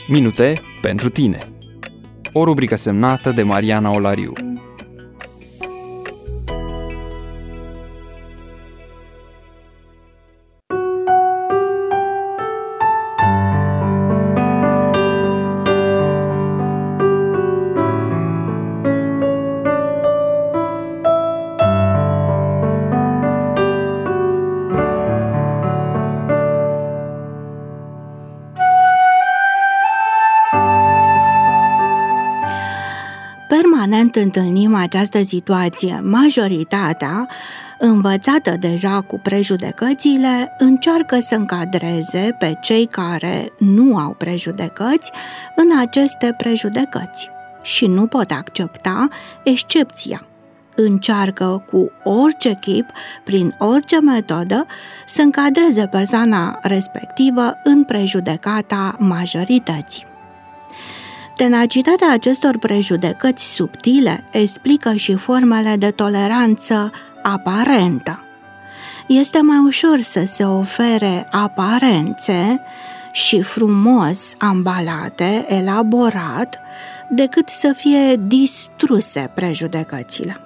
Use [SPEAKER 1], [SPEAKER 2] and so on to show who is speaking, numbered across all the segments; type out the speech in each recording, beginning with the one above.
[SPEAKER 1] Minute pentru tine. O rubrică semnată de Mariana Olariu.
[SPEAKER 2] Permanent întâlnim această situație. Majoritatea, învățată deja cu prejudecățile, încearcă să încadreze pe cei care nu au prejudecăți în aceste prejudecăți și nu pot accepta excepția. Încearcă cu orice chip, prin orice metodă, să încadreze persoana respectivă în prejudecata majorității. Tenacitatea acestor prejudecăți subtile explică și formele de toleranță aparentă. Este mai ușor să se ofere aparențe și frumos ambalate, elaborat, decât să fie distruse prejudecățile.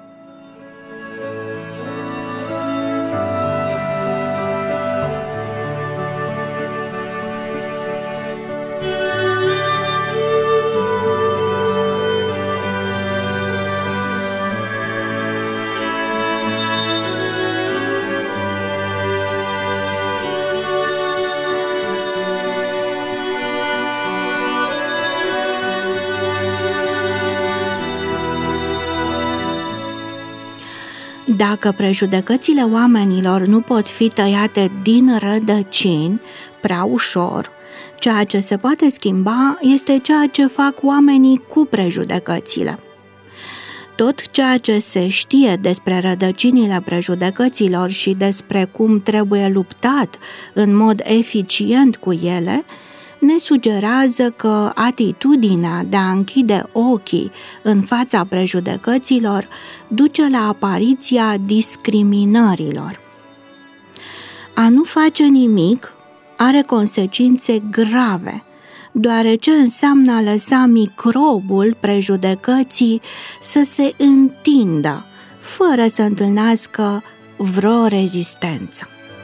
[SPEAKER 2] Dacă prejudecățile oamenilor nu pot fi tăiate din rădăcini prea ușor, ceea ce se poate schimba este ceea ce fac oamenii cu prejudecățile. Tot ceea ce se știe despre rădăcinile prejudecăților și despre cum trebuie luptat în mod eficient cu ele, ne sugerează că atitudinea de a închide ochii în fața prejudecăților duce la apariția discriminărilor. A nu face nimic are consecințe grave, deoarece înseamnă a lăsa microbul prejudecății să se întindă, fără să întâlnească vreo rezistență.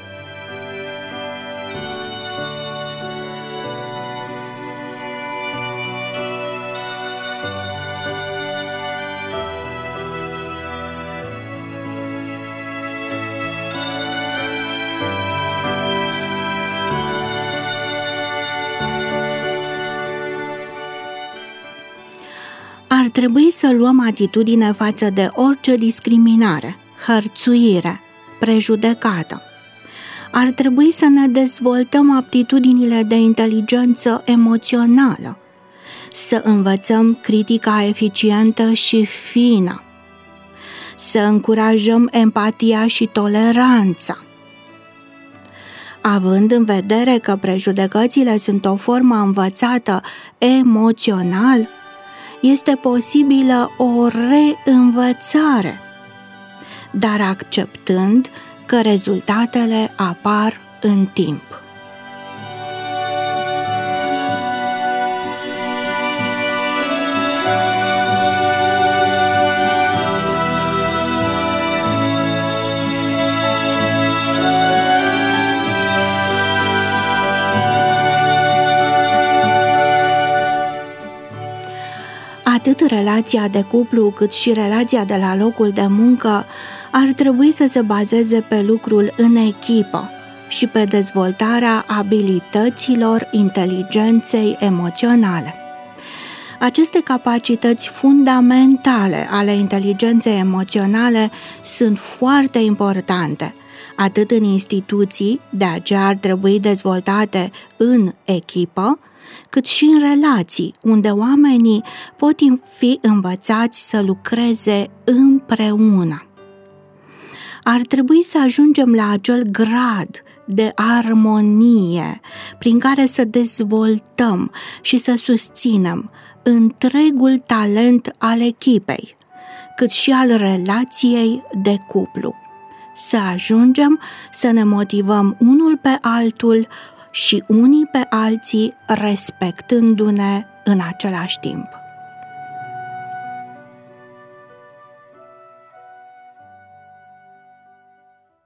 [SPEAKER 2] Ar trebui să luăm atitudine față de orice discriminare, hărțuire, prejudecată. Ar trebui să ne dezvoltăm aptitudinile de inteligență emoțională, să învățăm critica eficientă și fină, să încurajăm empatia și toleranța. Având în vedere că prejudecățile sunt o formă învățată emoțional, este posibilă o reînvățare, dar acceptând că rezultatele apar în timp. Atât relația de cuplu cât și relația de la locul de muncă ar trebui să se bazeze pe lucrul în echipă și pe dezvoltarea abilităților inteligenței emoționale. Aceste capacități fundamentale ale inteligenței emoționale sunt foarte importante, atât în instituții, de aceea ar trebui dezvoltate în echipă, cât și în relații, unde oamenii pot fi învățați să lucreze împreună. Ar trebui să ajungem la acel grad de armonie prin care să dezvoltăm și să susținem întregul talent al echipei, cât și al relației de cuplu. Să ajungem să ne motivăm unul pe altul și unii pe alții respectându-ne în același timp.